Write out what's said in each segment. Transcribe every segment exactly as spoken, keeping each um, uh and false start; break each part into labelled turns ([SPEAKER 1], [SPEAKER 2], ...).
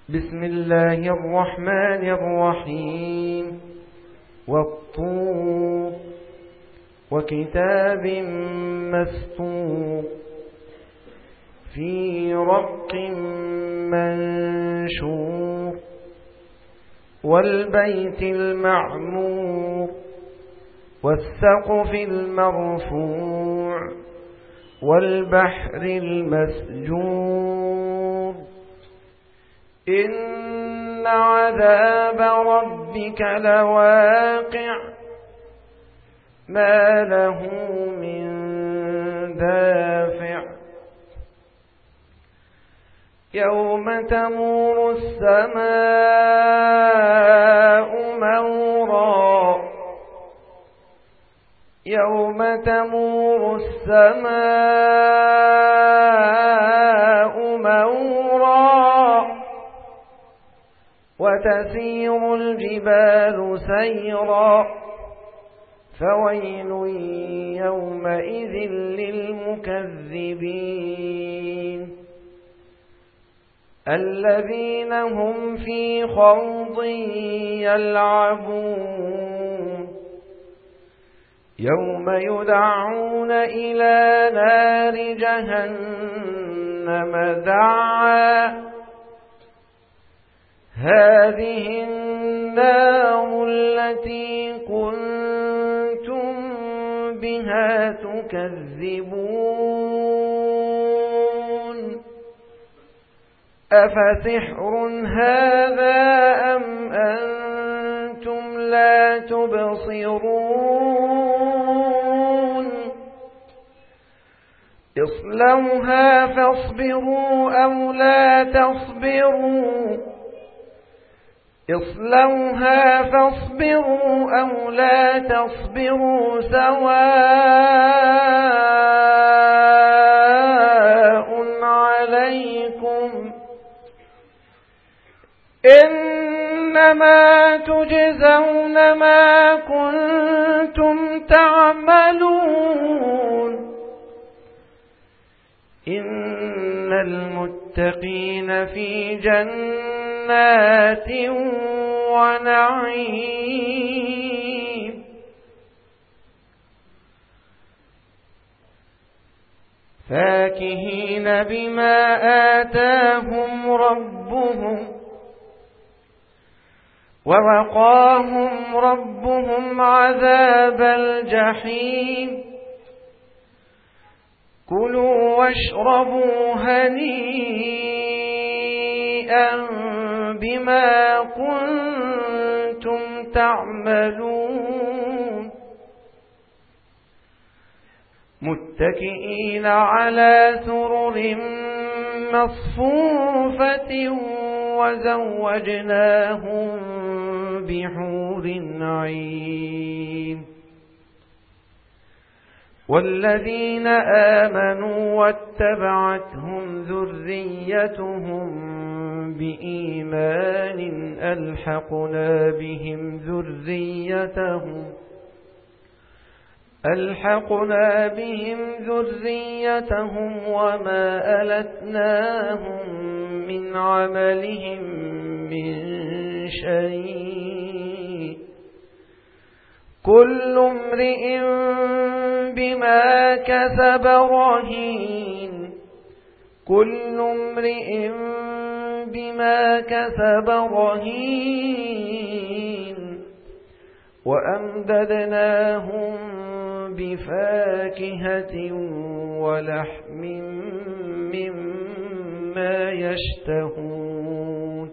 [SPEAKER 1] بسم الله الرحمن الرحيم والطور وكتاب مسطور في رق منشور والبيت المعمور والسقف المرفوع والبحر المسجور إن عذاب ربك لواقع ما له من دافع يوم تمور السماء مورا يوم تمور السماء مورا وتسير الجبال سيرا فويل يومئذ للمكذبين الذين هم في خوض يلعبون يوم يدعون إلى نار جهنم دعا هذه النار التي كنتم بها تكذبون أفسحر هذا أم أنتم لا تبصرون اصلوها فاصبروا أو لا تصبروا اصلوها فاصبروا أو لا تصبروا سواء عليكم إنما تجزون ما كنتم تعملون إن المتقين في جنات ونعيم فاكهين بما آتاهم ربهم ووقاهم ربهم عذاب الجحيم كلوا واشربوا هنيئا بما كنتم تعملون متكئين على سرر مصفوفة وزوجناهم بحور عين والذين آمنوا واتبعتهم ذريتهم بإيمان ألحقنا بهم ذريتهم ألحقنا بهم ذريتهم وما ألتناهم من عملهم من شيء كل امرئ بما كسب رهين كل امرئ بما كسب رهين وأمددناهم بفاكهة ولحم مما يشتهون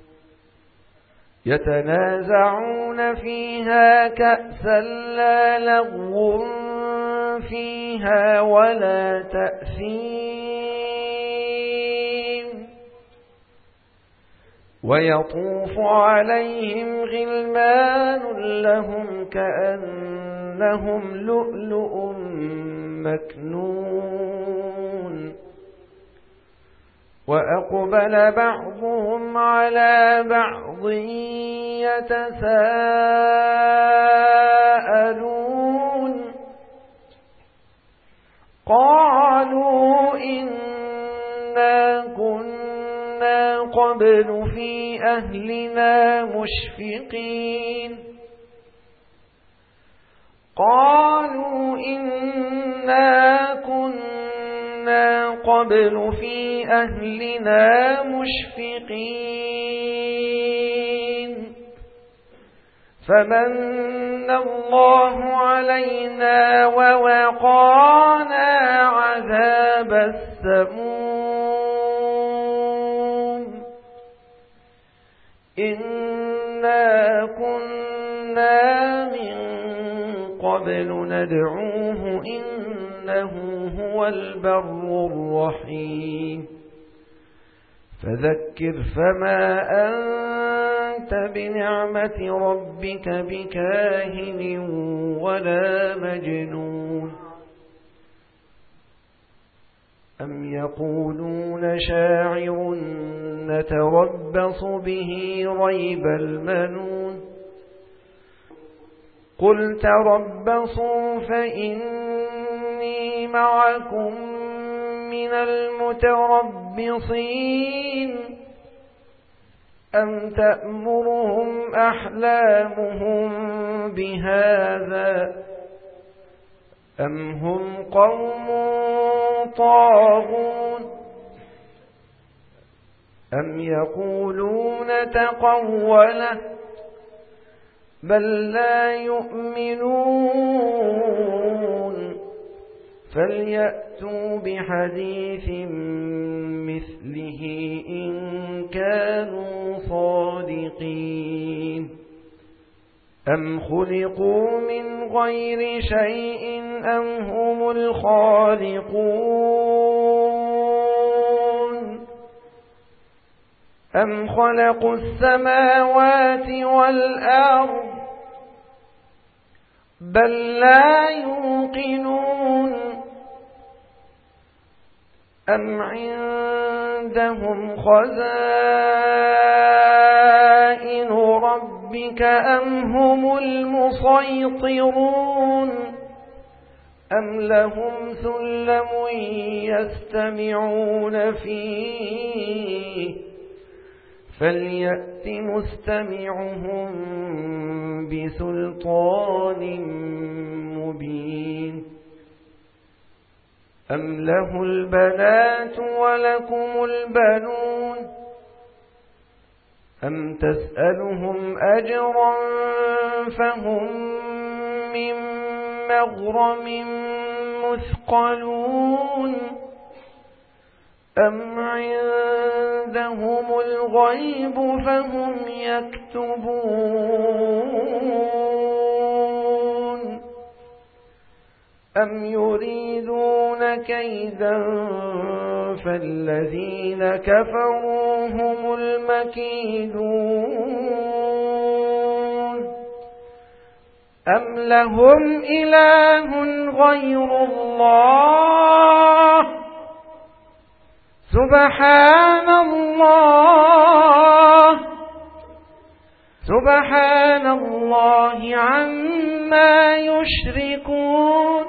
[SPEAKER 1] يتنازعون فيها كأسا لا لغو فيها ولا تأثيم ويطوف عليهم غلمان لهم كأنهم لؤلؤ مكنون وأقبل بعضهم على بعض يتساءلون قالوا إنا كنا قبل في أهلنا مشفقين قالوا إنا كنا قبل في أهلنا مشفقين فمن الله علينا ووقانا عذاب السموم إنا كنا من قبل ندعوه إنه هو البر الرحيم فذكر فما أنت بنعمة ربك بكاهن ولا مجنون أم يقولون شاعر نتربص به ريب المنون قل تربصوا فإني معكم من المتربصين أم تأمرهم أحلامهم بهذا أم هم قوم طاغون أم يقولون تقوله بل لا يؤمنون فليأتوا بحديث مثله إن كانوا صادقين أم خلقوا من غير شيء أم هم الخالقون أم خلقوا السماوات والأرض بل لا يوقنون أم عندهم خزائن ربك أم هم المسيطرون أم لهم سلم يستمعون فيه فليأت مستمعهم بسلطان مبين أم له البنات ولكم البنون أم تسألهم أجرا فهم من مغرم مثقلون أم عندهم الغيب فهم يكتبون أم يريدون كيدا فالذين كفروا هم المكيدون أم لهم إله غير الله سبحان الله سبحان الله عما يشركون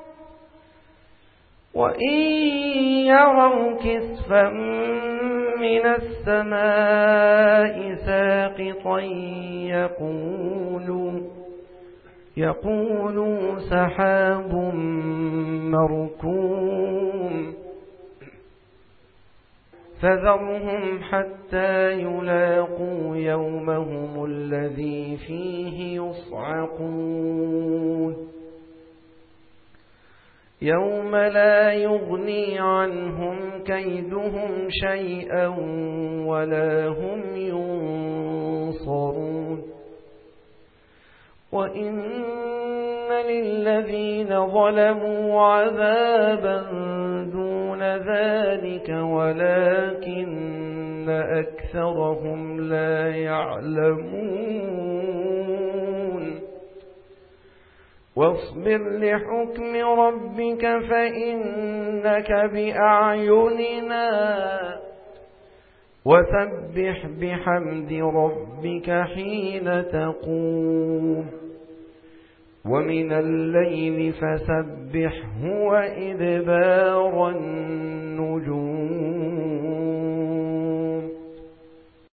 [SPEAKER 1] وإن يروا كسفا من السماء ساقطا يقولوا يقولوا سحاب مركوم فذرهم حتى يلاقوا يومهم الذي فيه يصعقون يوم لا يغني عنهم كيدهم شيئا ولا هم ينصرون وإن للذين ظلموا عذابا دون ذلك ولكن أكثرهم لا يعلمون واصبر لحكم ربك فإنك بأعيننا وسبح بحمد ربك حين تقوم ومن الليل فسبحه وإدبار النجوم